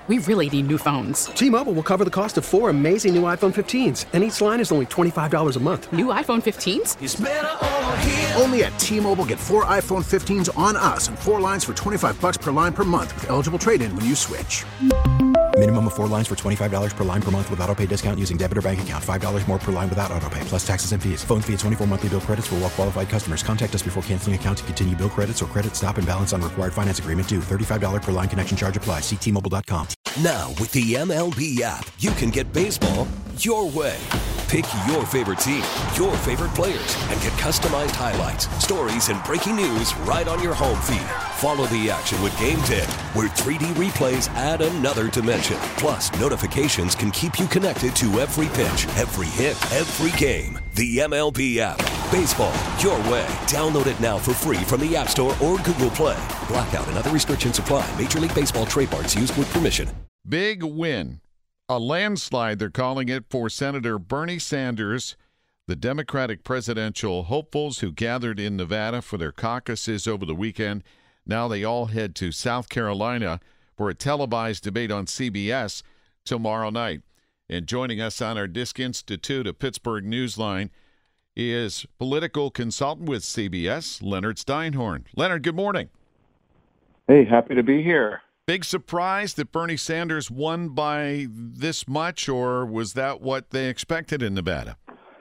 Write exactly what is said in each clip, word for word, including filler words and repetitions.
We really need new phones. T-Mobile will cover the cost of four amazing new iPhone fifteens, and each line is only twenty-five dollars a month. New iPhone fifteens? It's better over here. Only at T-Mobile, get four iPhone fifteens on us and four lines for twenty-five dollars per line per month with eligible trade-in when you switch. Minimum of four lines for twenty-five dollars per line per month with autopay discount using debit or bank account. five dollars more per line without autopay, plus taxes and fees. Phone fee at twenty-four monthly bill credits for well-qualified customers. Contact us before canceling account to continue bill credits or credit stop and balance on required finance agreement due. thirty-five dollars per line connection charge applies. See T Mobile dot com. Now, with the M L B app, you can get baseball your way. Pick your favorite team, your favorite players, and get customized highlights, stories, and breaking news right on your home feed. Follow the action with Game Day, where three D replays add another dimension. Plus, notifications can keep you connected to every pitch, every hit, every game. The M L B app. Baseball your way. Download it now for free from the App Store or Google Play. Blackout and other restrictions apply. Major League Baseball trademarks used with permission. Big win. A landslide, they're calling it, for Senator Bernie Sanders. The Democratic presidential hopefuls who gathered in Nevada for their caucuses over the weekend, now they all head to South Carolina for a televised debate on C B S tomorrow night. And joining us on our Disk Institute of Pittsburgh Newsline is political consultant with C B S, Leonard Steinhorn. Leonard, good morning. Hey, happy to be here. Big surprise that Bernie Sanders won by this much, or was that what they expected in Nevada?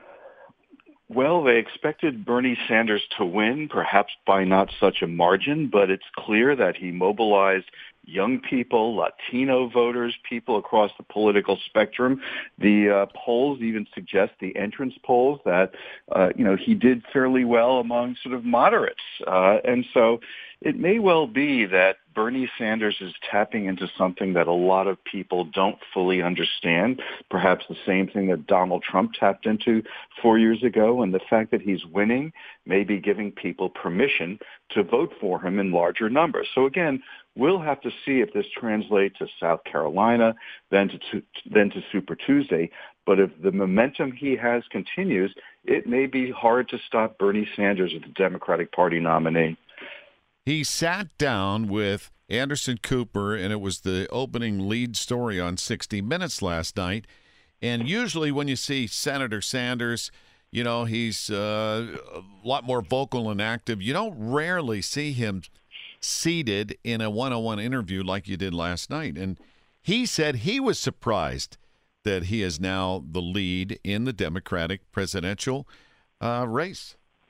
Well, they expected Bernie Sanders to win, perhaps by not such a margin, but it's clear that he mobilized young people, Latino voters, people across the political spectrum. The uh, polls even suggest, the entrance polls, that, uh, you know, he did fairly well among sort of moderates. Uh, and so it may well be that Bernie Sanders is tapping into something that a lot of people don't fully understand, perhaps the same thing that Donald Trump tapped into four years ago, and the fact that he's winning may be giving people permission to vote for him in larger numbers. So again, we'll have to see if this translates to South Carolina, then to, then to Super Tuesday. But if the momentum he has continues, it may be hard to stop Bernie Sanders as the Democratic Party nominee. He sat down with Anderson Cooper, and it was the opening lead story on sixty minutes last night. And usually when you see Senator Sanders, you know, he's uh, a lot more vocal and active. You don't rarely see him seated in a one-on-one interview like you did last night. And he said he was surprised that he is now the lead in the Democratic presidential uh, race.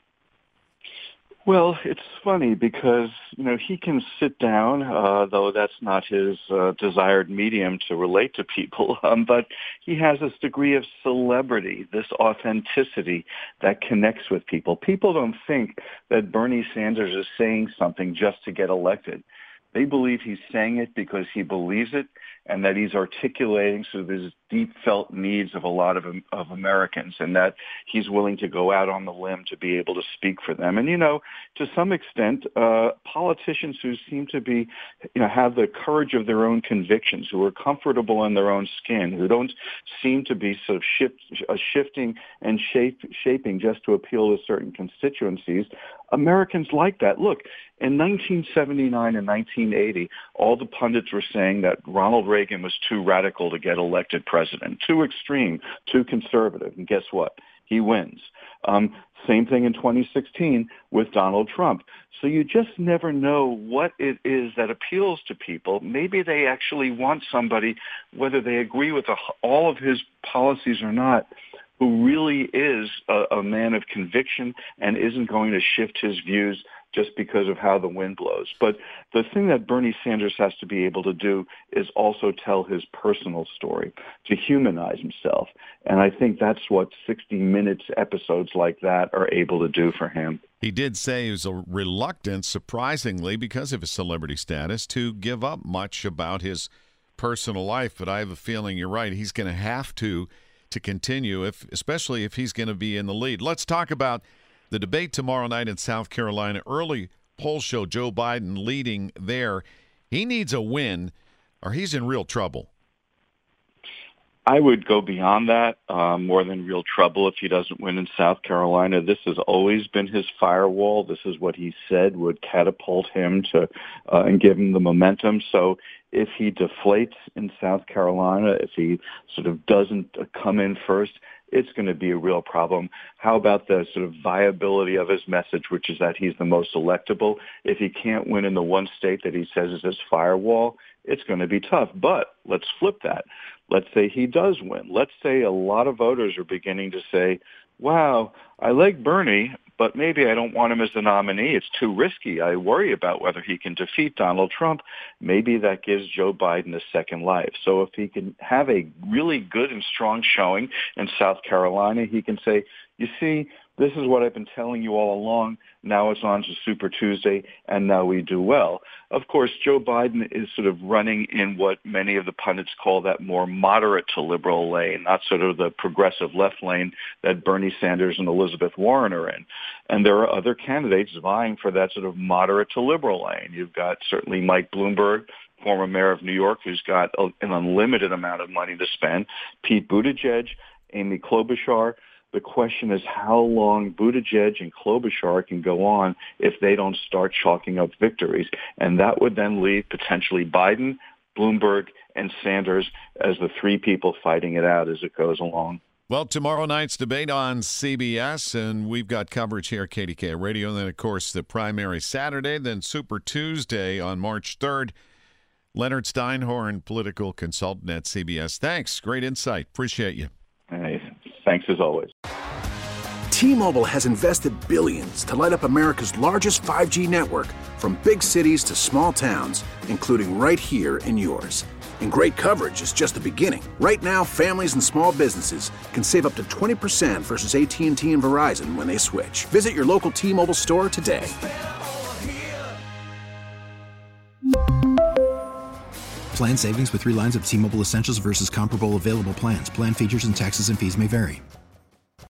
Well, it's funny because, you know, he can sit down, uh, though that's not his uh, desired medium to relate to people, um, but he has this degree of celebrity, this authenticity that connects with people. People don't think that Bernie Sanders is saying something just to get elected. They believe he's saying it because he believes it, and that he's articulating sort of his deep felt needs of a lot of of Americans, and that he's willing to go out on the limb to be able to speak for them. And, you know, to some extent, uh, politicians who seem to be, you know, have the courage of their own convictions, who are comfortable in their own skin, who don't seem to be sort of shift, uh, shifting and shape, shaping just to appeal to certain constituencies, Americans like that. Look, in nineteen seventy-nine and nineteen eighty, all the pundits were saying that Ronald Reagan was too radical to get elected president, too extreme, too conservative. And guess what? He wins. Um, same thing in twenty sixteen with Donald Trump. So you just never know what it is that appeals to people. Maybe they actually want somebody, whether they agree with a, all of his policies or not, who really is a, a man of conviction and isn't going to shift his views just because of how the wind blows. But the thing that Bernie Sanders has to be able to do is also tell his personal story, to humanize himself. And I think that's what sixty minutes episodes like that are able to do for him. He did say he was reluctant, surprisingly, because of his celebrity status, to give up much about his personal life. But I have a feeling you're right. He's going to have to to continue, if especially if he's going to be in the lead. Let's talk about the debate tomorrow night in South Carolina. Early polls show Joe Biden leading there. He needs a win, or he's in real trouble. I would go beyond that, uh, more than real trouble if he doesn't win in South Carolina. This has always been his firewall. This is what he said would catapult him to uh, and give him the momentum. So If he deflates in South Carolina, if he sort of doesn't come in first, it's going to be a real problem. How about the sort of viability of his message, which is that he's the most electable? If he can't win in the one state that he says is his firewall, it's going to be tough. But let's flip that. Let's say he does win. Let's say a lot of voters are beginning to say, wow, I like Bernie, but maybe I don't want him as the nominee. It's too risky. I worry about whether he can defeat Donald Trump. Maybe that gives Joe Biden a second life. So if he can have a really good and strong showing in South Carolina, he can say, you see, this is what I've been telling you all along. Now it's on to Super Tuesday, and now we do well. Of course, Joe Biden is sort of running in what many of the pundits call that more moderate to liberal lane, not sort of the progressive left lane that Bernie Sanders and Elizabeth Warren are in. And there are other candidates vying for that sort of moderate to liberal lane. You've got certainly Mike Bloomberg, former mayor of New York, who's got an unlimited amount of money to spend, Pete Buttigieg, Amy Klobuchar. The question is how long Buttigieg and Klobuchar can go on if they don't start chalking up victories. And that would then leave potentially Biden, Bloomberg, and Sanders as the three people fighting it out as it goes along. Well, tomorrow night's debate on C B S, and we've got coverage here at K D K A Radio. And then, of course, the primary Saturday, then Super Tuesday on March third. Leonard Steinhorn, political consultant at C B S. Thanks. Great insight. Appreciate you. Hey, thanks as always. T-Mobile has invested billions to light up America's largest five G network, from big cities to small towns, including right here in yours. And great coverage is just the beginning. Right now, families and small businesses can save up to twenty percent versus A T and T and Verizon when they switch. Visit your local T-Mobile store today. Plan savings with three lines of T-Mobile Essentials versus comparable available plans. Plan features and taxes and fees may vary.